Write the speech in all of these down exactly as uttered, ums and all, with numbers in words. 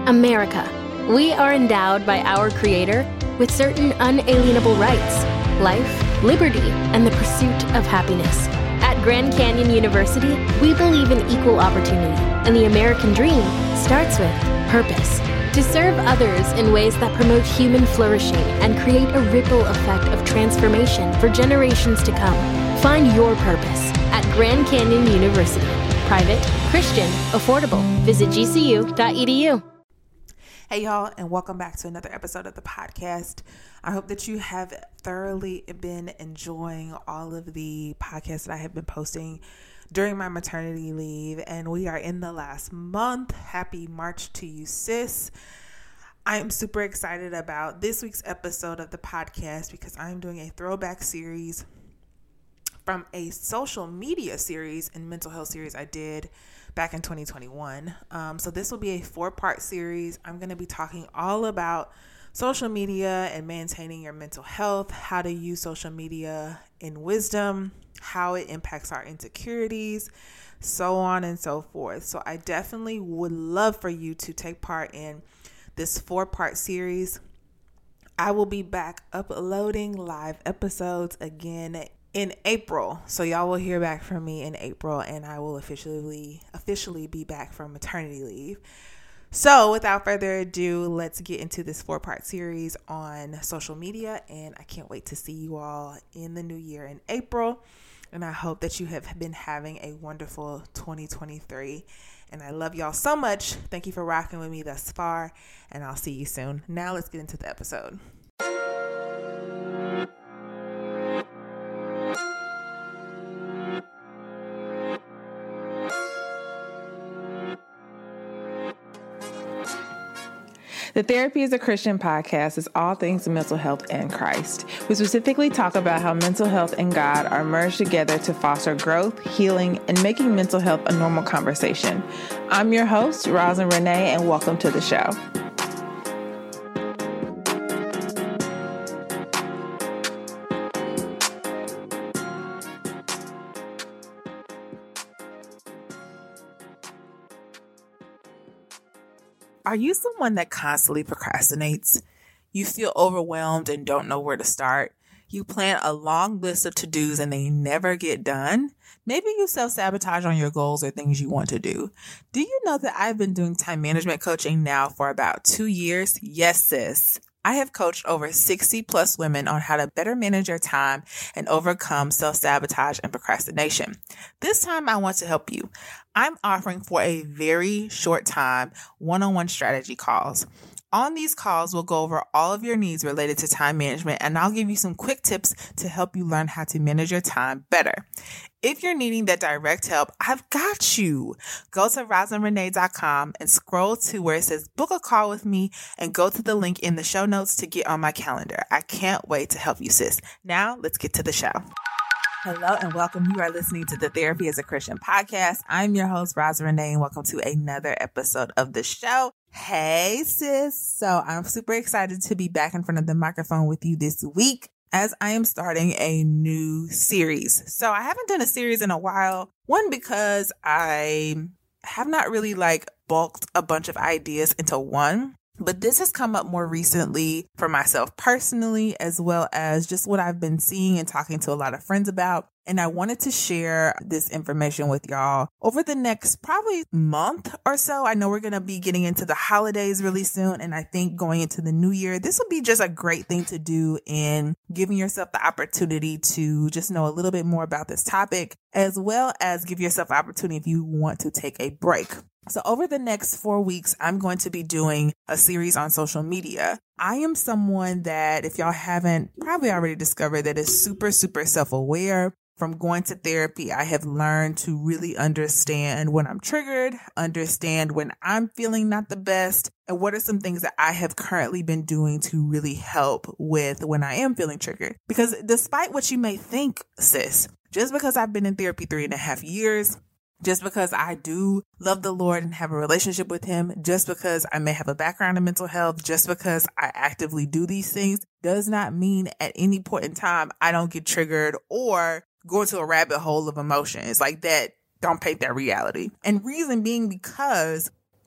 America. We are endowed by our Creator with certain unalienable rights: life, liberty, and the pursuit of happiness. At Grand Canyon University, we believe in equal opportunity, and the American dream starts with purpose. To serve others in ways that promote human flourishing and create a ripple effect of transformation for generations to come. Find your purpose at Grand Canyon University. Private, Christian, affordable. Visit G C U dot E D U. Hey y'all, and welcome back to another episode of the podcast. I hope that you have thoroughly been enjoying all of the podcasts that I have been posting during my maternity leave, and we are in the last month. Happy March to you, sis. I am super excited about this week's episode of the podcast because I'm doing a throwback series from a social media series and mental health series I did back in twenty twenty-one. Um, so this will be a four-part series. I'm going to be talking all about social media and maintaining your mental health, how to use social media in wisdom, how it impacts our insecurities, so on and so forth. So I definitely would love for you to take part in this four-part series. I will be back uploading live episodes again in April. So y'all will hear back from me in April, and I will officially officially be back from maternity leave. So without further ado, let's get into this four-part series on social media, and I can't wait to see you all in the new year in April. And I hope that you have been having a wonderful twenty twenty-three. And I love y'all so much. Thank you for rocking with me thus far, and I'll see you soon. Now let's get into the episode. The Therapy is a Christian podcast is all things mental health and Christ. We specifically talk about how mental health and God are merged together to foster growth, healing, and making mental health a normal conversation. I'm your host, Rosin Renee, and welcome to the show. Are you someone that constantly procrastinates? You feel overwhelmed and don't know where to start? You plan a long list of to-dos and they never get done? Maybe you self-sabotage on your goals or things you want to do. Do you know that I've been doing time management coaching now for about two years? Yes, sis. I have coached over sixty plus women on how to better manage your time and overcome self-sabotage and procrastination. This time I want to help you. I'm offering for a very short time one-on-one strategy calls. On these calls, we'll go over all of your needs related to time management, and I'll give you some quick tips to help you learn how to manage your time better. If you're needing that direct help, I've got you. Go to rosin renee dot com and scroll to where it says book a call with me and go to the link in the show notes to get on my calendar. I can't wait to help you, sis. Now let's get to the show. Hello and welcome. You are listening to the Therapy is a Christian podcast. I'm your host, Rosin Renee, and welcome to another episode of the show. Hey, sis. So I'm super excited to be back in front of the microphone with you this week as I am starting a new series. So I haven't done a series in a while. One, because I have not really like bulked a bunch of ideas into one. But this has come up more recently for myself personally, as well as just what I've been seeing and talking to a lot of friends about. And I wanted to share this information with y'all over the next probably month or so. I know we're going to be getting into the holidays really soon. And I think going into the new year, this will be just a great thing to do in giving yourself the opportunity to just know a little bit more about this topic, as well as give yourself opportunity if you want to take a break. So over the next four weeks, I'm going to be doing a series on social media. I am someone that, if y'all haven't probably already discovered, that is super, super self-aware. From going to therapy, I have learned to really understand when I'm triggered, understand when I'm feeling not the best, and what are some things that I have currently been doing to really help with when I am feeling triggered. Because despite what you may think, sis, just because I've been in therapy three and a half years, just because I do love the Lord and have a relationship with him, just because I may have a background in mental health, just because I actively do these things, does not mean at any point in time I don't get triggered or go into a rabbit hole of emotions. Like that, don't paint that reality. And reason being because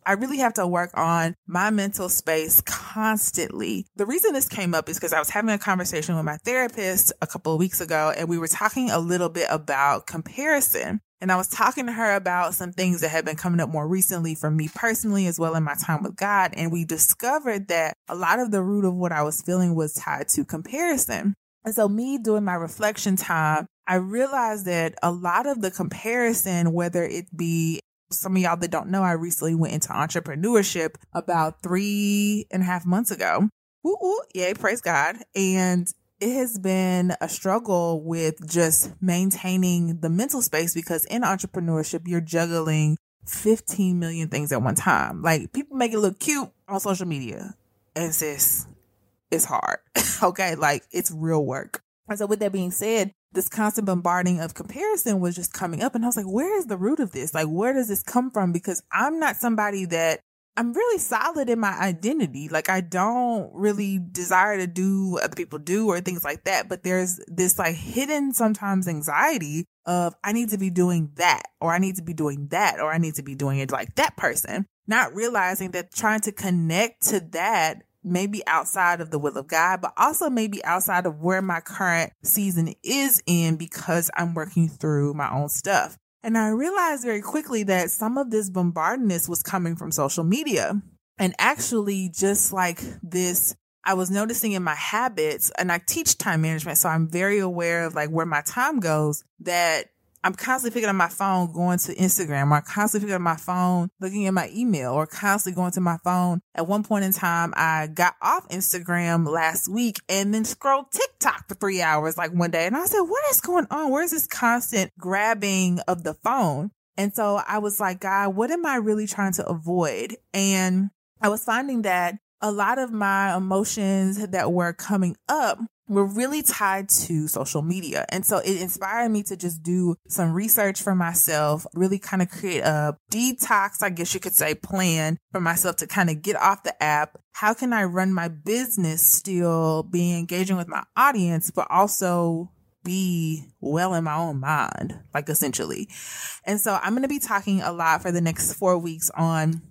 I really have to work on my mental space constantly. The reason this came up is because I was having a conversation with my therapist a couple of weeks ago, and we were talking a little bit about comparison. And I was talking to her about some things that had been coming up more recently for me personally, as well in my time with God. And we discovered that a lot of the root of what I was feeling was tied to comparison. And so me doing my reflection time, I realized that a lot of the comparison, whether it be some of y'all that don't know, I recently went into entrepreneurship about three and a half months ago. Ooh, ooh, yay, praise God. And it has been a struggle with just maintaining the mental space because in entrepreneurship, you're juggling fifteen million things at one time. Like, people make it look cute on social media. And sis, it's hard. Okay. Like, it's real work. And so with that being said, this constant bombarding of comparison was just coming up. And I was like, where is the root of this? Like, where does this come from? Because I'm not somebody that I'm really solid in my identity. Like, I don't really desire to do what other people do or things like that. But there's this like hidden sometimes anxiety of I need to be doing that, or I need to be doing that, or I need to be doing it like that person, not realizing that trying to connect to that maybe outside of the will of God, but also maybe outside of where my current season is in because I'm working through my own stuff. And I realized very quickly that some of this bombardedness was coming from social media. And actually, just like this, I was noticing in my habits, and I teach time management, so I'm very aware of like where my time goes, that I'm constantly picking up my phone, going to Instagram, or constantly picking up my phone, looking at my email, or constantly going to my phone. At one point in time, I got off Instagram last week and then scrolled TikTok for three hours, like one day. And I said, what is going on? Where's this constant grabbing of the phone? And so I was like, God, what am I really trying to avoid? And I was finding that a lot of my emotions that were coming up were really tied to social media. And so it inspired me to just do some research for myself, really kind of create a detox, I guess you could say, plan for myself to kind of get off the app. How can I run my business still be engaging with my audience, but also be well in my own mind, like essentially. And so I'm going to be talking a lot for the next four weeks on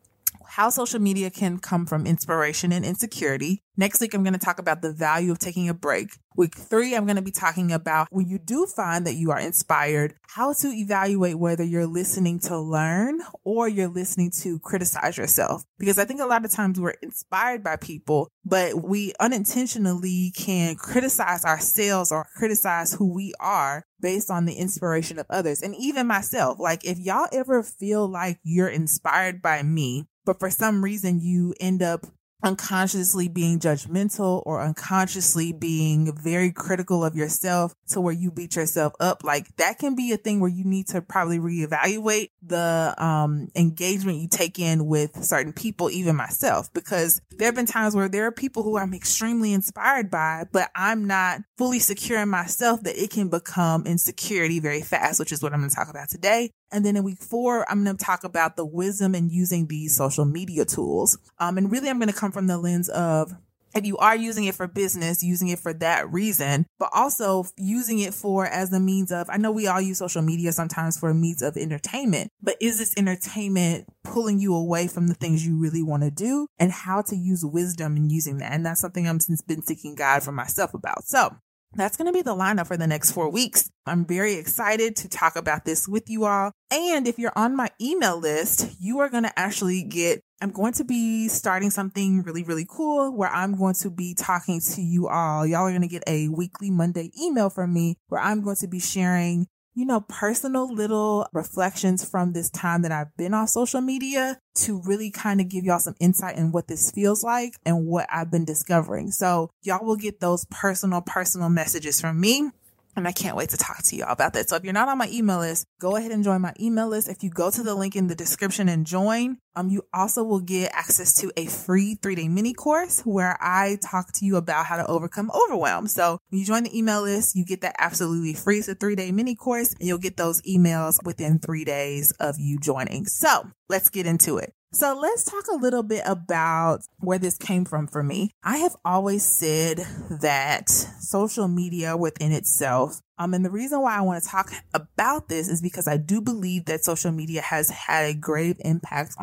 how social media can come from inspiration and insecurity. Next week, I'm going to talk about the value of taking a break. Week three, I'm going to be talking about when you do find that you are inspired, how to evaluate whether you're listening to learn or you're listening to criticize yourself. Because I think a lot of times we're inspired by people, but we unintentionally can criticize ourselves or criticize who we are based on the inspiration of others. And even myself, like if y'all ever feel like you're inspired by me, but for some reason you end up unconsciously being judgmental or unconsciously being very critical of yourself to where you beat yourself up, like that can be a thing where you need to probably reevaluate the um, engagement you take in with certain people, even myself, because there have been times where there are people who I'm extremely inspired by, but I'm not fully secure in myself, that it can become insecurity very fast, which is what I'm going to talk about today. And then in week four, I'm going to talk about the wisdom in using these social media tools. Um, and really, I'm going to come from the lens of if you are using it for business, using it for that reason, but also using it for as a means of, I know we all use social media sometimes for a means of entertainment, but is this entertainment pulling you away from the things you really want to do, and how to use wisdom in using that? And that's something I've since been seeking God for myself about. So that's going to be the lineup for the next four weeks. I'm very excited to talk about this with you all. And if you're on my email list, you are going to actually get, I'm going to be starting something really, really cool where I'm going to be talking to you all. Y'all are going to get a weekly Monday email from me where I'm going to be sharing, you know, personal little reflections from this time that I've been on social media to really kind of give y'all some insight in what this feels like and what I've been discovering. So y'all will get those personal, personal messages from me. And I can't wait to talk to y'all about that. So if you're not on my email list, go ahead and join my email list. If you go to the link in the description and join, um, you also will get access to a free three-day mini course where I talk to you about how to overcome overwhelm. So when you join the email list, you get that absolutely free. It's a three-day mini course, and you'll get those emails within three days of you joining. So let's get into it. So let's talk a little bit about where this came from for me. I have always said that social media within itself, um, and the reason why I want to talk about this is because I do believe that social media has had a grave impact on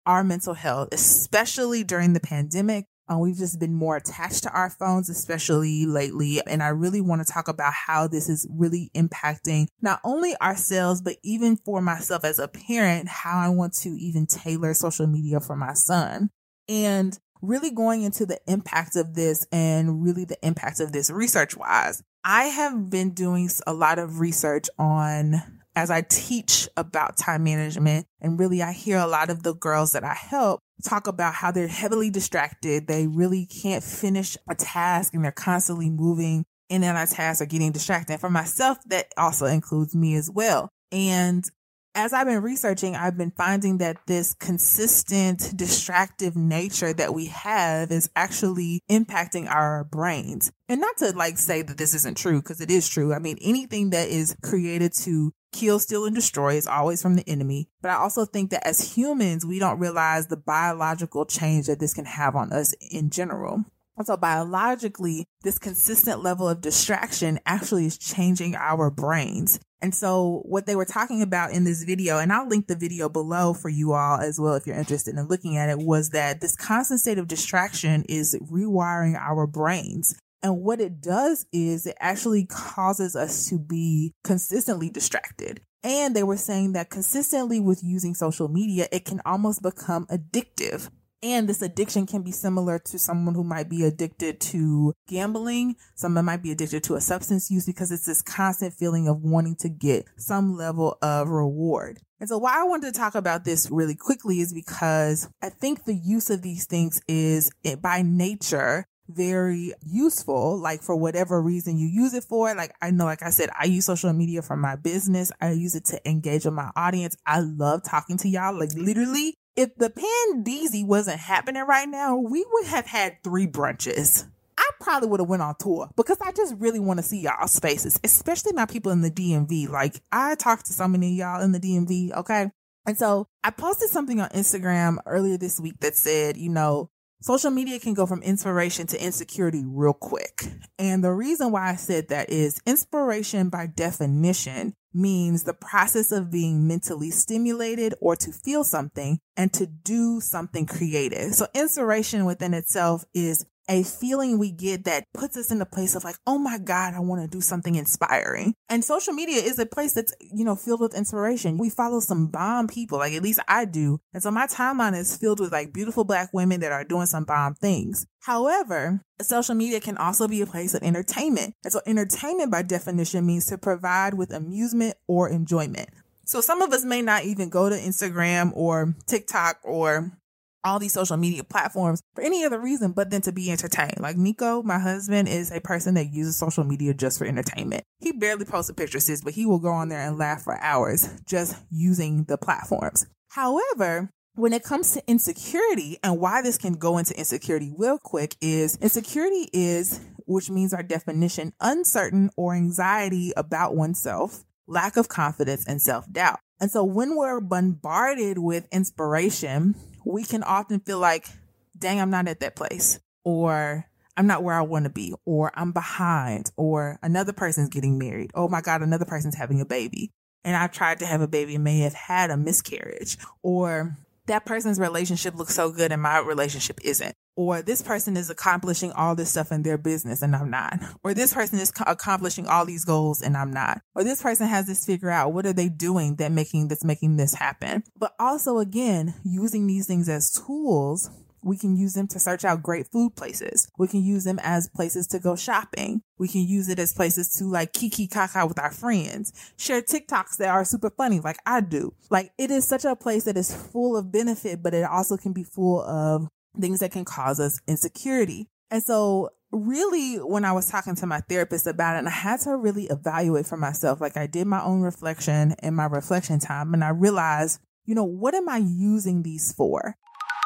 our mental health, especially during the pandemic. Uh, we've just been more attached to our phones, especially lately. And I really want to talk about how this is really impacting not only ourselves, but even for myself as a parent, how I want to even tailor social media for my son. And really going into the impact of this and really the impact of this research wise. I have been doing a lot of research on as I teach about time management, and really I hear a lot of the girls that I help talk about how they're heavily distracted. They really can't finish a task and they're constantly moving in and out of tasks or getting distracted. And for myself, that also includes me as well. And as I've been researching, I've been finding that this consistent distractive nature that we have is actually impacting our brains. And not to like say that this isn't true, because it is true. I mean, anything that is created to kill, steal, and destroy is always from the enemy. But I also think that as humans, we don't realize the biological change that this can have on us in general. And so biologically, this consistent level of distraction actually is changing our brains. And so what they were talking about in this video, and I'll link the video below for you all as well if you're interested in looking at it, was that this constant state of distraction is rewiring our brains. And what it does is it actually causes us to be consistently distracted. And they were saying that consistently with using social media, it can almost become addictive. And this addiction can be similar to someone who might be addicted to gambling. Someone might be addicted to a substance use because it's this constant feeling of wanting to get some level of reward. And so why I wanted to talk about this really quickly is because I think the use of these things is by nature very useful, like for whatever reason you use it for. Like I know, like I said, I use social media for my business. I use it to engage with my audience. I love talking to y'all. Like literally, if the Pandeezy wasn't happening right now, we would have had three brunches. I probably would have went on tour because I just really want to see y'all's faces, especially my people in the D M V. Like I talked to so many of y'all in the D M V. Okay. And so I posted something on Instagram earlier this week that said, you know, social media can go from inspiration to insecurity real quick. And the reason why I said that is inspiration by definition means the process of being mentally stimulated or to feel something and to do something creative. So inspiration within itself is a feeling we get that puts us in a place of like, oh my God, I want to do something inspiring. And social media is a place that's, you know, filled with inspiration. We follow some bomb people, like at least I do. And so my timeline is filled with like beautiful Black women that are doing some bomb things. However, social media can also be a place of entertainment. And so entertainment by definition means to provide with amusement or enjoyment. So some of us may not even go to Instagram or TikTok or all these social media platforms for any other reason but then to be entertained. Like Nico, my husband, is a person that uses social media just for entertainment. He barely posts a picture, sis, but he will go on there and laugh for hours just using the platforms. However, when it comes to insecurity and why this can go into insecurity real quick is insecurity is, which means our definition, uncertain or anxiety about oneself, lack of confidence and self-doubt. And so when we're bombarded with inspiration, we can often feel like, dang, I'm not at that place, or I'm not where I want to be, or I'm behind, or another person's getting married. Oh my God, another person's having a baby. And I tried to have a baby and may have had a miscarriage, or that person's relationship looks so good and my relationship isn't. Or this person is accomplishing all this stuff in their business and I'm not. Or this person is co- accomplishing all these goals and I'm not. Or this person has this figure out. What are they doing that making that's making this happen? But also, again, using these things as tools, we can use them to search out great food places. We can use them as places to go shopping. We can use it as places to like kiki kaka with our friends, share TikToks that are super funny like I do. Like it is such a place that is full of benefit, but it also can be full of things that can cause us insecurity. And so really when I was talking to my therapist about it, and I had to really evaluate for myself, like I did my own reflection in my reflection time, and I realized, you know, what am I using these for?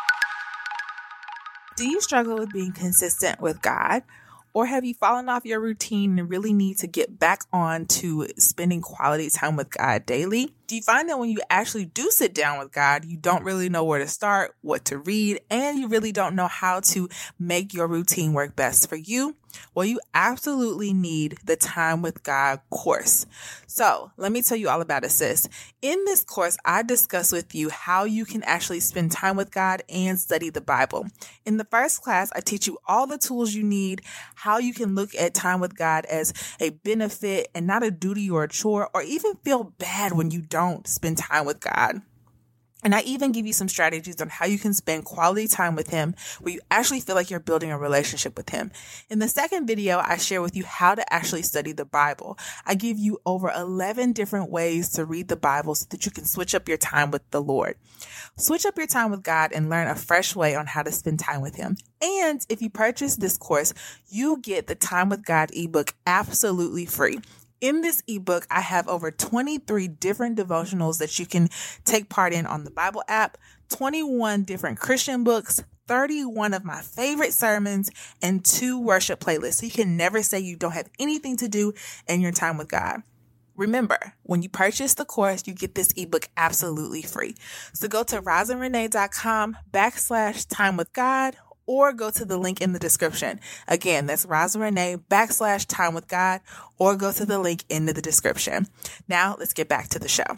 Do you struggle with being consistent with God? Or have you fallen off your routine and really need to get back on to spending quality time with God daily? Do you find that when you actually do sit down with God, you don't really know where to start, what to read, and you really don't know how to make your routine work best for you? Well, you absolutely need the Time with God course. So let me tell you all about it, sis. In this course, I discuss with you how you can actually spend time with God and study the Bible. In the first class, I teach you all the tools you need, how you can look at time with God as a benefit and not a duty or a chore, or even feel bad when you don't spend time with God. And I even give you some strategies on how you can spend quality time with him where you actually feel like you're building a relationship with him. In the second video, I share with you how to actually study the Bible. I give you over eleven different ways to read the Bible so that you can switch up your time with the Lord. Switch up your time with God and learn a fresh way on how to spend time with him. And if you purchase this course, you get the Time with God ebook absolutely free. In this ebook, I have over twenty-three different devotionals that you can take part in on the Bible app, twenty-one different Christian books, thirty-one of my favorite sermons, and two worship playlists. So you can never say you don't have anything to do in your time with God. Remember, when you purchase the course, you get this ebook absolutely free. So go to rosinrenee.com backslash time with God, or go to the link in the description. Again, that's rosinrenee backslash time with God, or go to the link in the description. Now let's get back to the show.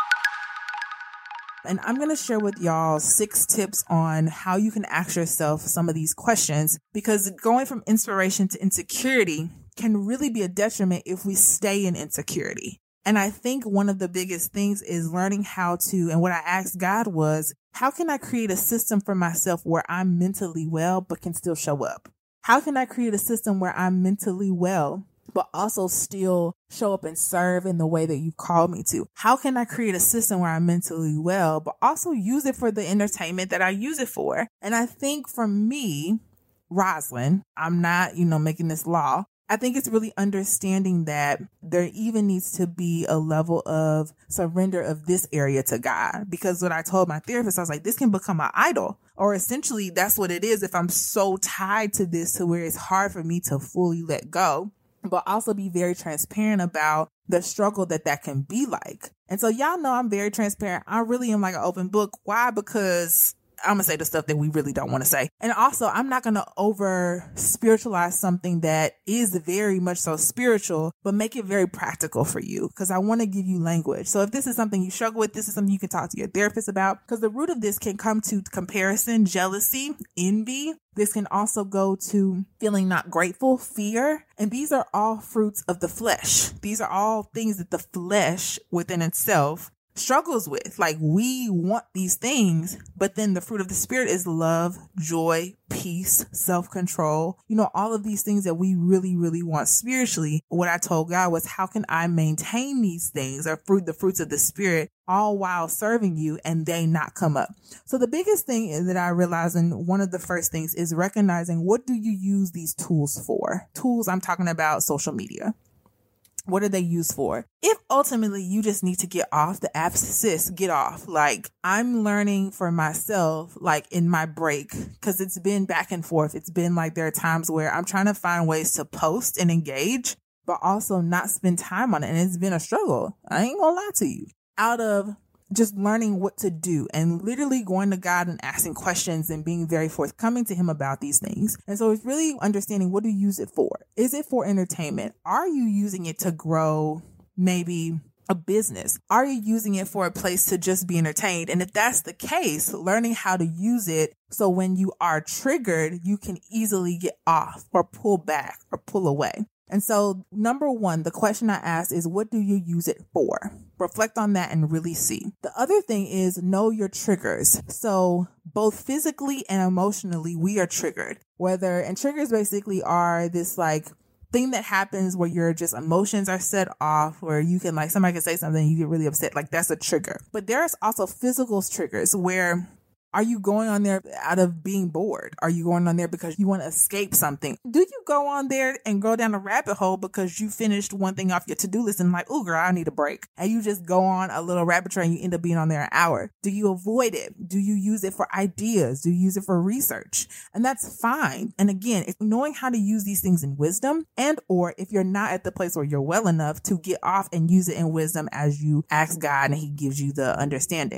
And I'm going to share with y'all six tips on how you can ask yourself some of these questions, because going from inspiration to insecurity can really be a detriment if we stay in insecurity. And I think one of the biggest things is learning how to, and what I asked God was, how can I create a system for myself where I'm mentally well, but can still show up? How can I create a system where I'm mentally well, but also still show up and serve in the way that you called me to? How can I create a system where I'm mentally well, but also use it for the entertainment that I use it for? And I think for me, Roslyn, I'm not, you know, making this law. I think it's really understanding that there even needs to be a level of surrender of this area to God. Because what I told my therapist, I was like, this can become an idol. Or essentially that's what it is if I'm so tied to this to where it's hard for me to fully let go, but also be very transparent about the struggle that that can be like. And so y'all know I'm very transparent. I really am like an open book. Why? Because I'm going to say the stuff that we really don't want to say. And also, I'm not going to over spiritualize something that is very much so spiritual, but make it very practical for you, because I want to give you language. So if this is something you struggle with, this is something you can talk to your therapist about, because the root of this can come to comparison, jealousy, envy. This can also go to feeling not grateful, fear. And these are all fruits of the flesh. These are all things that the flesh within itself struggles with. Like, we want these things, but then the fruit of the Spirit is love, joy, peace, self-control. You know, all of these things that we really, really want spiritually. What I told God was, how can I maintain these things, or fruit, the fruits of the Spirit, all while serving you, and they not come up? So the biggest thing is that I realized, and one of the first things is recognizing, what do you use these tools for? Tools, I'm talking about social media. What are they used for? If ultimately you just need to get off the apps, sis, get off. Like, I'm learning for myself, like in my break, because it's been back and forth. It's been like there are times where I'm trying to find ways to post and engage, but also not spend time on it. And it's been a struggle. I ain't gonna lie to you. Out of just learning what to do and literally going to God and asking questions and being very forthcoming to him about these things. And so it's really understanding, what do you use it for? Is it for entertainment? Are you using it to grow maybe a business? Are you using it for a place to just be entertained? And if that's the case, learning how to use it so when you are triggered, you can easily get off or pull back or pull away. And so number one, the question I asked is, what do you use it for? Reflect on that and really see. The other thing is, know your triggers. So both physically and emotionally, we are triggered. Whether, and triggers basically are this like thing that happens where your just emotions are set off, where you can, like, somebody can say something, you get really upset. Like, that's a trigger. But there's also physical triggers where, are you going on there out of being bored? Are you going on there because you want to escape something? Do you go on there and go down a rabbit hole because you finished one thing off your to-do list and like, oh girl, I need a break. And you just go on a little rabbit trail and you end up being on there an hour. Do you avoid it? Do you use it for ideas? Do you use it for research? And that's fine. And again, it's knowing how to use these things in wisdom, and or if you're not at the place where you're well enough to get off and use it in wisdom as you ask God and he gives you the understanding.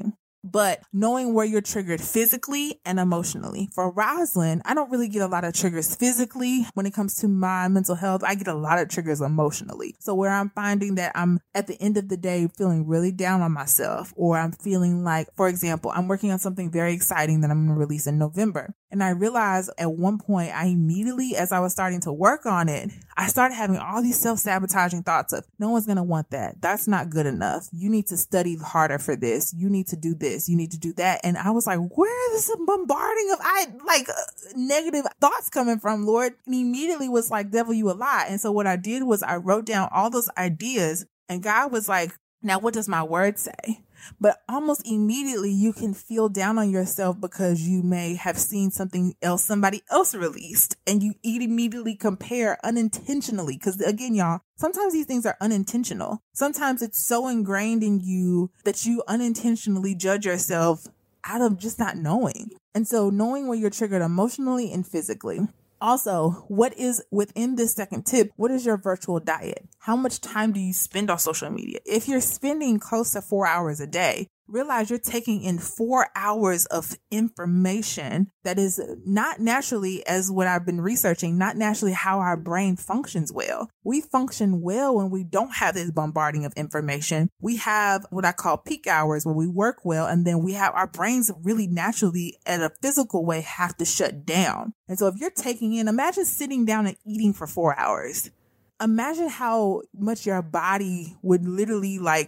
but knowing where you're triggered physically and emotionally. For Rosalind, I don't really get a lot of triggers physically when it comes to my mental health. I get a lot of triggers emotionally. So where I'm finding that I'm at the end of the day feeling really down on myself, or I'm feeling like, for example, I'm working on something very exciting that I'm going to release in November. And I realized at one point, I immediately, as I was starting to work on it, I started having all these self-sabotaging thoughts of, no one's going to want that. That's not good enough. You need to study harder for this. You need to do this. You need to do that. And I was like, where is this bombarding of I like uh, negative thoughts coming from, Lord? And immediately was like, devil, you a lie. And so what I did was I wrote down all those ideas, and God was like, now what does my word say? But almost immediately you can feel down on yourself because you may have seen something else somebody else released, and you immediately compare unintentionally. Because again, y'all, sometimes these things are unintentional. Sometimes it's so ingrained in you that you unintentionally judge yourself out of just not knowing. And so knowing where you're triggered emotionally and physically. Also, what is within this second tip? What is your virtual diet? How much time do you spend on social media? If you're spending close to four hours a day, realize you're taking in four hours of information that is not naturally, as what I've been researching, not naturally how our brain functions well. We function well when we don't have this bombarding of information. We have what I call peak hours where we work well, and then we have our brains really naturally at a physical way have to shut down. And so if you're taking in, imagine sitting down and eating for four hours. Imagine how much your body would literally like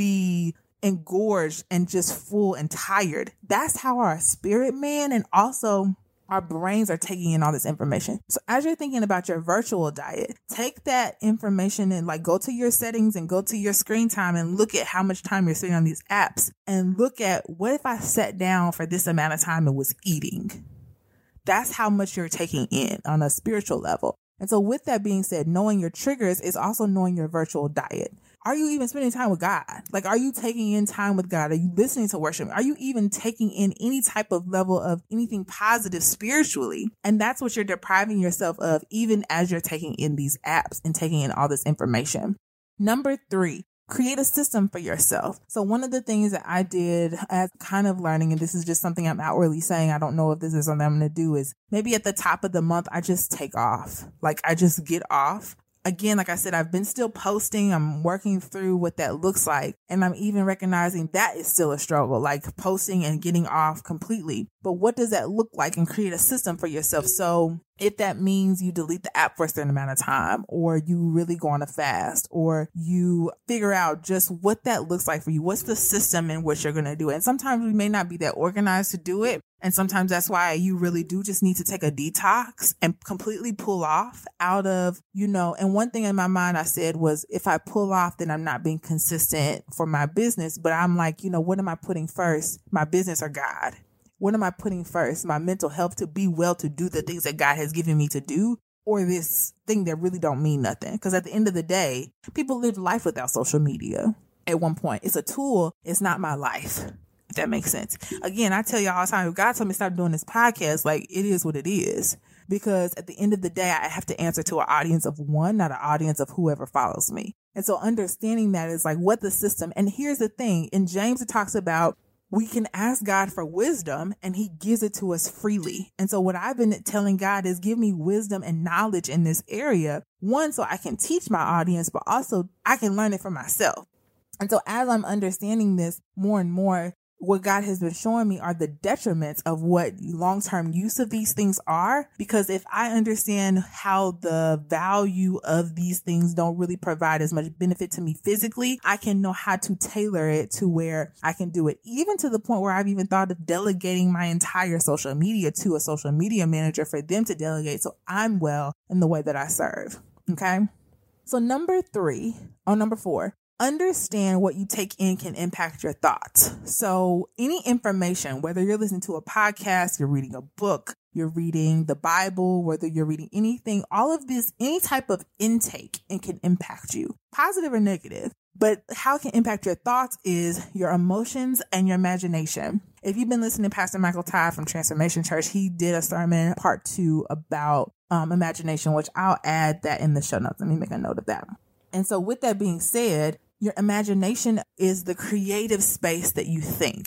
be engorged and just full and tired. That's how our spirit man and also our brains are taking in all this information. So as you're thinking about your virtual diet, take that information and like go to your settings and go to your screen time and look at how much time you're spending on these apps, and look at, what if I sat down for this amount of time and was eating? That's how much you're taking in on a spiritual level. And so with that being said, knowing your triggers is also knowing your virtual diet. Are you even spending time with God? Like, are you taking in time with God? Are you listening to worship? Are you even taking in any type of level of anything positive spiritually? And that's what you're depriving yourself of, even as you're taking in these apps and taking in all this information. Number three, create a system for yourself. So one of the things that I did as kind of learning, and this is just something I'm outwardly saying, I don't know if this is something I'm going to do, is maybe at the top of the month, I just take off. Like I just get off. Again, like I said, I've been still posting. I'm working through what that looks like. And I'm even recognizing that is still a struggle, like posting and getting off completely. But what does that look like? And create a system for yourself. So if that means you delete the app for a certain amount of time, or you really go on a fast, or you figure out just what that looks like for you, what's the system in which you're going to do it? And sometimes we may not be that organized to do it. And sometimes that's why you really do just need to take a detox and completely pull off out of, you know, and one thing in my mind I said was, if I pull off, then I'm not being consistent for my business. But I'm like, you know, what am I putting first? My business or God? What am I putting first? My mental health to be well, to do the things that God has given me to do, or this thing that really don't mean nothing? Because at the end of the day, people live life without social media. At one point, it's a tool. It's not my life. If that makes sense. Again, I tell you all the time, if God told me to stop doing this podcast, like, it is what it is. Because at the end of the day, I have to answer to an audience of one, not an audience of whoever follows me. And so understanding that is like what the system. And here's the thing. In James, it talks about we can ask God for wisdom and he gives it to us freely. And so what I've been telling God is, give me wisdom and knowledge in this area. One, so I can teach my audience, but also I can learn it for myself. And so as I'm understanding this more and more, what God has been showing me are the detriments of what long-term use of these things are. Because if I understand how the value of these things don't really provide as much benefit to me physically, I can know how to tailor it to where I can do it. Even to the point where I've even thought of delegating my entire social media to a social media manager for them to delegate, so I'm well in the way that I serve. Okay. So number three, or number four, understand what you take in can impact your thoughts. So any information, whether you're listening to a podcast, you're reading a book, you're reading the Bible, whether you're reading anything, all of this, any type of intake, it can impact you, positive or negative. But how it can impact your thoughts is your emotions and your imagination. If you've been listening to Pastor Michael Todd from Transformation Church, he did a sermon part two about um, imagination, which I'll add that in the show notes. Let me make a note of that. And so with that being said, your imagination is the creative space that you think.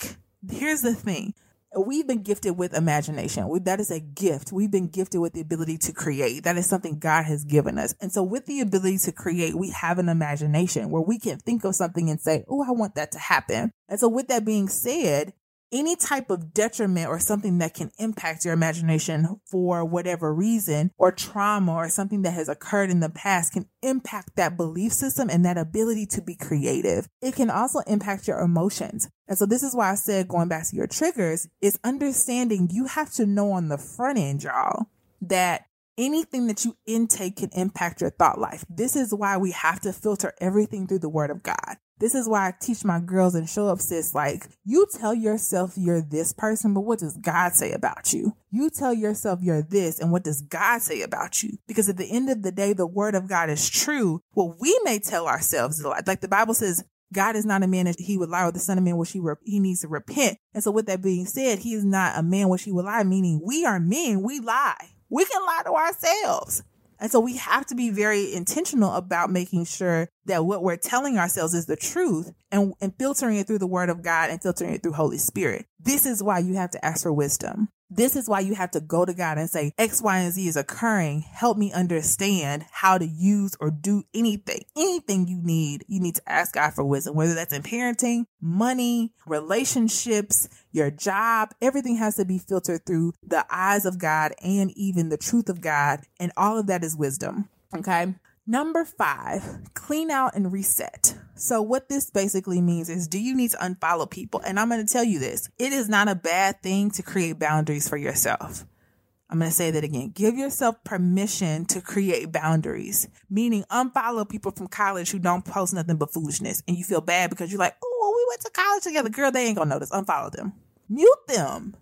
here's the thing. We've been gifted with imagination. We, that is a gift. We've been gifted with the ability to create. That is something God has given us. And so with the ability to create, we have an imagination where we can think of something and say, oh, I want that to happen. And so with that being said, any type of detriment or something that can impact your imagination for whatever reason, or trauma or something that has occurred in the past, can impact that belief system and that ability to be creative. It can also impact your emotions. And so this is why I said, going back to your triggers, is understanding you have to know on the front end, y'all, that anything that you intake can impact your thought life. This is why we have to filter everything through the Word of God. This is why I teach my girls and Show Up Sis, like, you tell yourself you're this person, but what does God say about you? You tell yourself you're this, and what does God say about you? Because at the end of the day, the Word of God is true. What we may tell ourselves, like the Bible says, God is not a man that he would lie, or the son of man which he, re- he needs to repent. And so with that being said, he is not a man which he would lie, meaning we are men, we lie. We can lie to ourselves. And so we have to be very intentional about making sure that what we're telling ourselves is the truth, and, and filtering it through the Word of God and filtering it through Holy Spirit. This is why you have to ask for wisdom. This is why you have to go to God and say, X, Y, and Z is occurring. Help me understand how to use or do anything. Anything you need, you need to ask God for wisdom, whether that's in parenting, money, relationships, your job. Everything has to be filtered through the eyes of God and even the truth of God. And all of that is wisdom. Okay. Number five, clean out and reset. So what this basically means is, do you need to unfollow people? And I'm going to tell you this. It is not a bad thing to create boundaries for yourself. I'm going to say that again. Give yourself permission to create boundaries, meaning unfollow people from college who don't post nothing but foolishness. And you feel bad because you're like, oh, well, we went to college together. Girl, they ain't going to notice. Unfollow them. Mute them.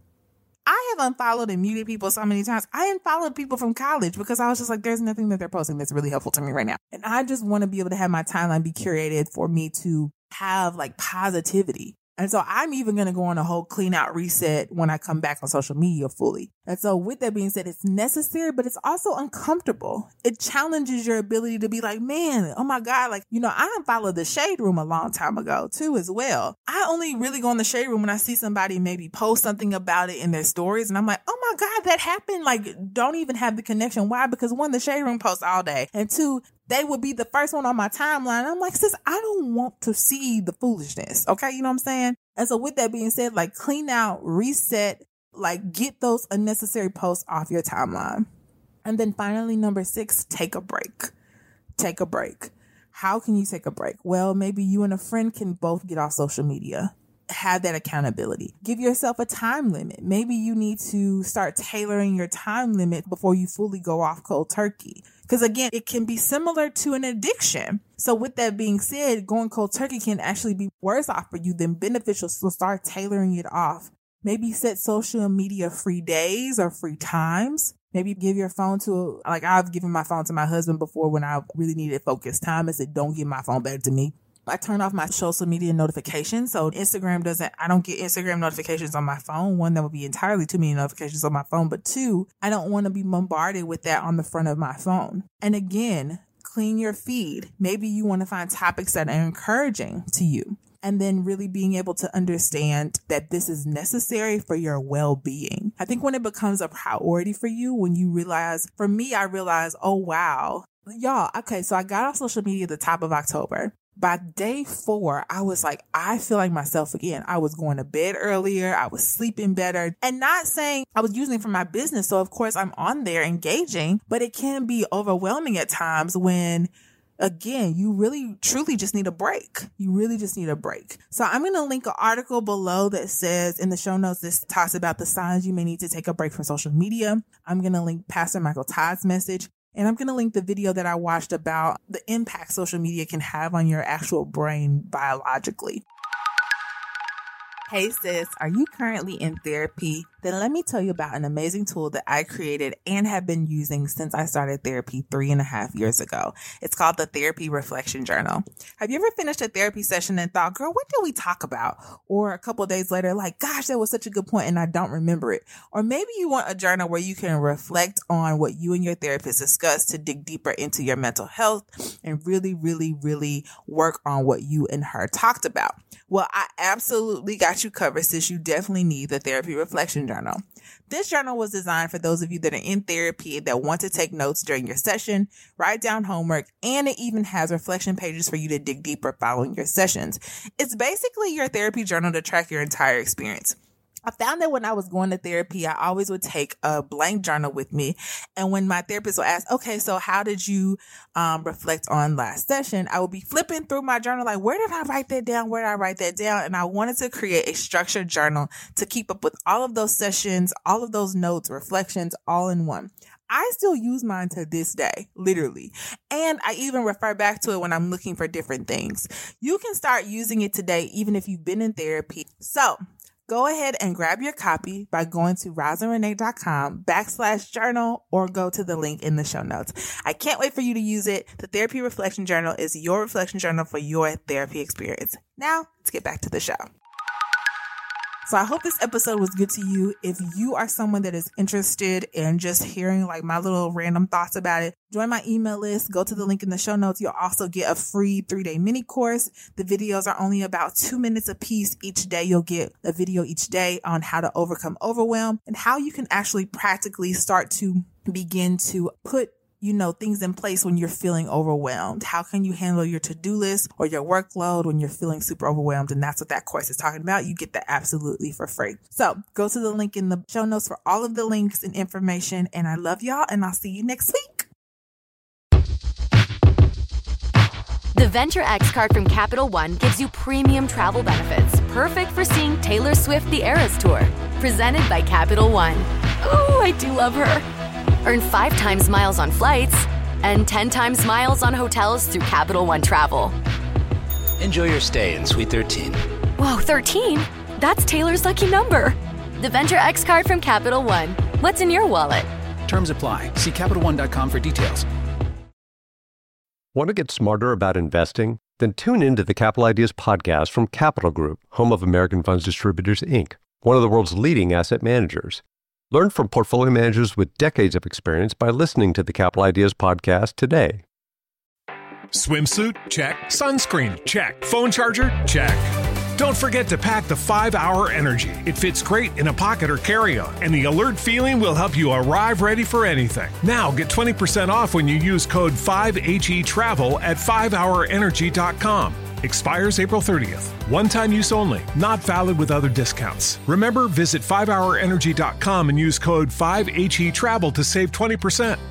I have unfollowed and muted people so many times. I unfollowed people from college because I was just like, there's nothing that they're posting that's really helpful to me right now. And I just want to be able to have my timeline be curated for me to have like positivity. And so I'm even going to go on a whole clean out reset when I come back on social media fully. And so with that being said, it's necessary, but it's also uncomfortable. It challenges your ability to be like, man, oh my God, like, you know, I unfollowed the Shade Room a long time ago too as well. I only really go in the Shade Room when I see somebody maybe post something about it in their stories. And I'm like, oh my God, that happened. Like, don't even have the connection. Why? Because one, the Shade Room posts all day. And two, they would be the first one on my timeline. I'm like, sis, I don't want to see the foolishness. Okay. You know what I'm saying? And so with that being said, like, clean out, reset, like, get those unnecessary posts off your timeline. And then finally, number six, take a break. Take a break. How can you take a break? Well, maybe you and a friend can both get off social media. Have that accountability. Give yourself a time limit. Maybe you need to start tailoring your time limit before you fully go off cold turkey. Because again, it can be similar to an addiction. So with that being said, going cold turkey can actually be worse off for you than beneficial. So start tailoring it off. Maybe set social media free days or free times. Maybe give your phone to, like, I've given my phone to my husband before when I really needed focused time. I said, don't give my phone back to me. I turn off my social media notifications. So Instagram doesn't, I don't get Instagram notifications on my phone. One, that would be entirely too many notifications on my phone. But two, I don't want to be bombarded with that on the front of my phone. And again, clean your feed. Maybe you want to find topics that are encouraging to you. And then really being able to understand that this is necessary for your well-being. I think when it becomes a priority for you, when you realize, for me, I realized, oh, wow, y'all, okay, so I got off social media at the top of October. By day four, I was like, I feel like myself again. I was going to bed earlier. I was sleeping better, and not saying I was using it for my business. So of course I'm on there engaging, but it can be overwhelming at times when, again, you really truly just need a break. You really just need a break. So I'm going to link an article below that says in the show notes, this talks about the signs you may need to take a break from social media. I'm going to link Pastor Michael Todd's message. And I'm going to link the video that I watched about the impact social media can have on your actual brain biologically. Hey sis, are you currently in therapy? Then let me tell you about an amazing tool that I created and have been using since I started therapy three and a half years ago. It's called the Therapy Reflection Journal. Have you ever finished a therapy session and thought, girl, what did we talk about? Or a couple of days later, like, gosh, that was such a good point and I don't remember it. Or maybe you want a journal where you can reflect on what you and your therapist discussed to dig deeper into your mental health and really, really, really work on what you and her talked about. Well, I absolutely got you covered, sis. You definitely need the Therapy Reflection Journal. This journal was designed for those of you that are in therapy that want to take notes during your session, write down homework, and it even has reflection pages for you to dig deeper following your sessions. It's basically your therapy journal to track your entire experience. I found that when I was going to therapy, I always would take a blank journal with me. And when my therapist would ask, okay, so how did you um, reflect on last session? I would be flipping through my journal like, where did I write that down? Where did I write that down? And I wanted to create a structured journal to keep up with all of those sessions, all of those notes, reflections, all in one. I still use mine to this day, literally. And I even refer back to it when I'm looking for different things. You can start using it today, even if you've been in therapy. So go ahead and grab your copy by going to rosarenee.com backslash journal or go to the link in the show notes. I can't wait for you to use it. The Therapy Reflection Journal is your reflection journal for your therapy experience. Now, let's get back to the show. So I hope this episode was good to you. If you are someone that is interested in just hearing like my little random thoughts about it, join my email list. Go to the link in the show notes. You'll also get a free three-day mini course. The videos are only about two minutes a piece each day. You'll get a video each day on how to overcome overwhelm and how you can actually practically start to begin to put you know, things in place when you're feeling overwhelmed. How can you handle your to-do list or your workload when you're feeling super overwhelmed? And that's what that course is talking about. You get that absolutely for free. So go to the link in the show notes for all of the links and information. And I love y'all and I'll see you next week. The Venture X card from Capital One gives you premium travel benefits, perfect for seeing Taylor Swift the Eras Tour. Presented by Capital One. Ooh, I do love her. Earn five times miles on flights and ten times miles on hotels through Capital One Travel. Enjoy your stay in Suite thirteen. Whoa, thirteen? That's Taylor's lucky number. The Venture X card from Capital One. What's in your wallet? Terms apply. See Capital One dot com for details. Want to get smarter about investing? Then tune into the Capital Ideas podcast from Capital Group, home of American Funds Distributors, Incorporated, one of the world's leading asset managers. Learn from portfolio managers with decades of experience by listening to the Capital Ideas podcast today. Swimsuit? Check. Sunscreen? Check. Phone charger? Check. Don't forget to pack the five hour Energy. It fits great in a pocket or carry-on, and the alert feeling will help you arrive ready for anything. Now get twenty percent off when you use code five H E travel at five hour energy dot com. Expires April thirtieth. One-time use only. Not valid with other discounts. Remember, visit five hour energy dot com and use code five H E travel to save twenty percent.